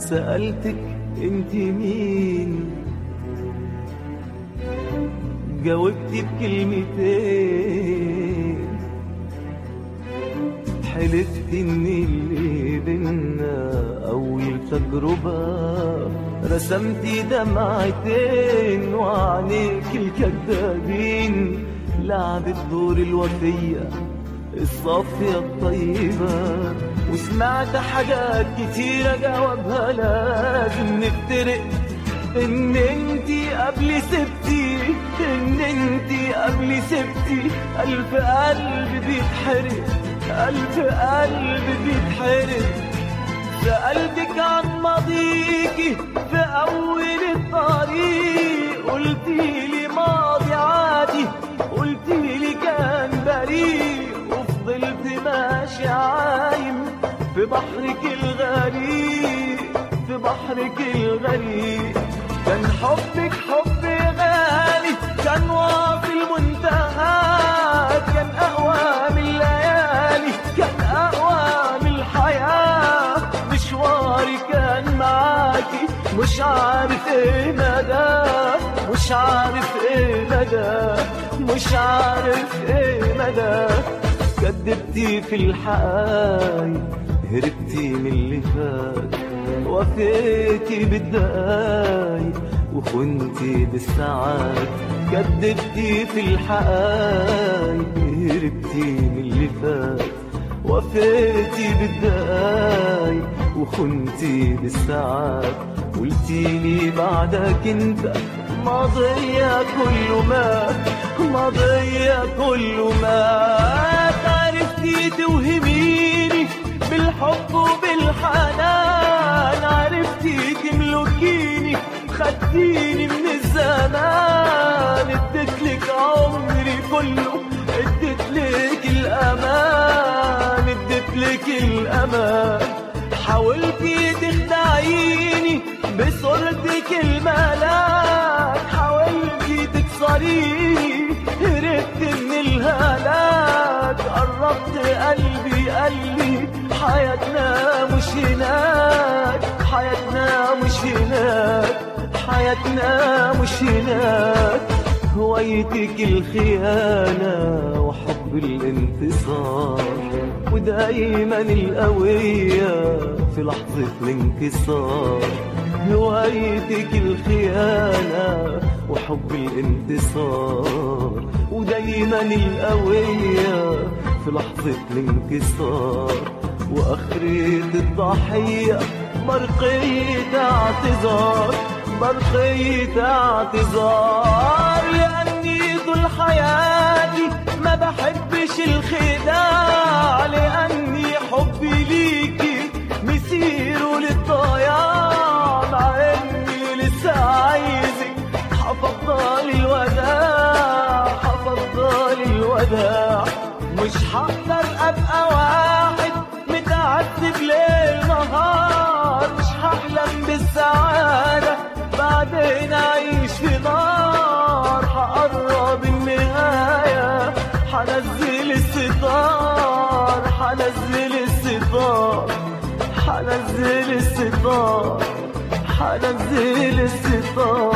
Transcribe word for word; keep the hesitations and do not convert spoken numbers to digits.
سألتك انت مين، جاوبتي بكلمتين، حلفت ان اللي بينا اول تجربة، رسمتي دمعتين وعينيك الكدابين لعبت دور الوفية الصافية الطيبة. وسمعت حاجات كتيرة جوابها لازم نفترق، ان انتي قبل سبتي، ان انتي قبل سبتي الف قلب بيتحرق، الف قلب بيتحرق. سألتك عن ماضيكي في اول الطريق، قلتيلي ماضي عادي، قلتيلي كان بريء، وفضلت ماشي عايم في بحرك الغريق، في بحرك الغريق. كان حبك حب غالي، كان واصل المنتهى، كان أقوى من الليالي، كان أقوى من الحياة. مشواري كان معاكي مش عارف ايه مدى، مش عارف ايه مدى، مش عارف ايه مدى. كدبتي في الحقايق، هربتي من اللي فات، وفيتي بالدقايق وخنتي بالساعات. كدبتي في الحقايق، هربتي من اللي فات، وفيتي بالدقايق وخنتي بالساعات. قلتيلي بعدك انت ماضية كله مات، ماضية كله مات. عرفتي توهميني بالحب وبالحنان، عرفتي تملكيني خدتيني من الزمان. اديتلك عمري كله، اديتلك الامان، اديتلك الامان. حاولتي تخدعيني بصورتك الملاك، حاولتي تكسريني هربت من الهلاك. قربت قلبي قلبي حياتنا مش هناك، حياتنا مش هناك، حياتنا مش هناك. هوايتك الخيانة وحب الانتصار، ودايما القوية في لحظة الانكسار. هوايتك الخيانة وحب الانتصار، ودايما القوية في لحظة الانكسار. وآخرة الضحية برقية اعتذار، برقية اعتذار. لأني طول حياتي ما بحبش الخداع، لأني حبي ليكي مسيره للضياع. مع إني لسه عايزك حفضل الوداع، حفضل الوداع. مش هقدر أبقى واحد متعذب ليل نهار، مش هحلم بالسعادة بعدين أعيش في نار. هقرب النهاية، هنزل الستار، هنزل الستار، هنزل الستار، هنزل الستار.